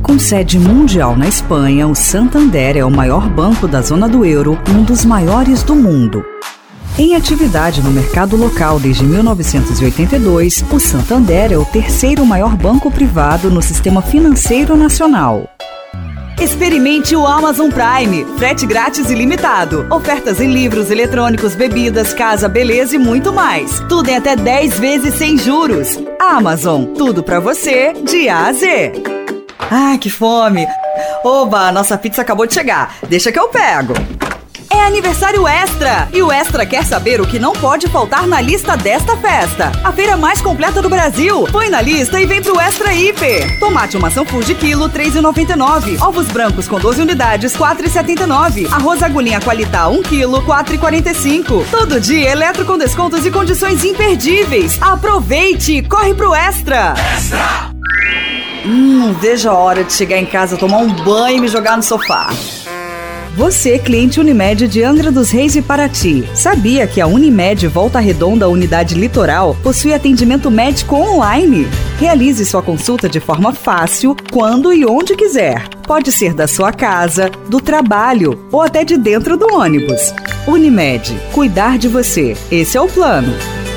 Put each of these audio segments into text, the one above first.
Com sede mundial na Espanha, o Santander é o maior banco da zona do euro e um dos maiores do mundo. Em atividade no mercado local desde 1982, o Santander é o terceiro maior banco privado no sistema financeiro nacional. Experimente o Amazon Prime, frete grátis ilimitado, ofertas em livros, eletrônicos, bebidas, casa, beleza e muito mais. Tudo em até 10 vezes sem juros. Amazon, tudo pra você, de A a Z. Ah, que fome! Oba, nossa pizza acabou de chegar. Deixa que eu pego. É aniversário Extra! E o Extra quer saber o que não pode faltar na lista desta festa. A feira mais completa do Brasil. Põe na lista e vem pro Extra Hiper. Tomate ou maçã Fuji quilo, R$ 3,99. Ovos brancos com 12 unidades, R$ 4,79. Arroz agulhinha Qualitá, 1 quilo, R$ 4,45. Todo dia, eletro com descontos e condições imperdíveis. Aproveite! Corre pro Extra! Extra! Vejo a hora de chegar em casa, tomar um banho e me jogar no sofá. Você, cliente Unimed de Angra dos Reis e Paraty, sabia que a Unimed Volta Redonda Unidade Litoral possui atendimento médico online? Realize sua consulta de forma fácil, quando e onde quiser. Pode ser da sua casa, do trabalho ou até de dentro do ônibus. Unimed, cuidar de você. Esse é o plano.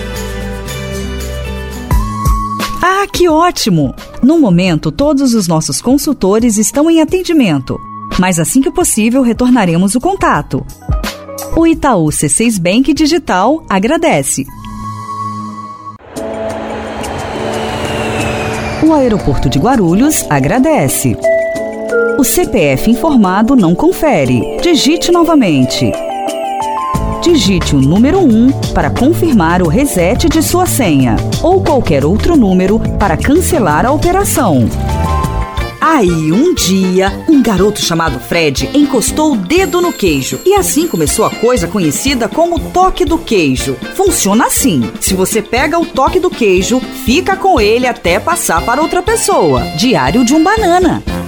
Ah, que ótimo! No momento, todos os nossos consultores estão em atendimento. Mas assim que possível, retornaremos o contato. O Itaú C6 Bank Digital agradece. O Aeroporto de Guarulhos agradece. O CPF informado não confere. Digite novamente. Digite o número 1 para confirmar o reset de sua senha ou qualquer outro número para cancelar a operação. Aí, um dia, um garoto chamado Fred encostou o dedo no queijo. E assim começou a coisa conhecida como toque do queijo. Funciona assim: se você pega o toque do queijo, fica com ele até passar para outra pessoa. Diário de um Banana.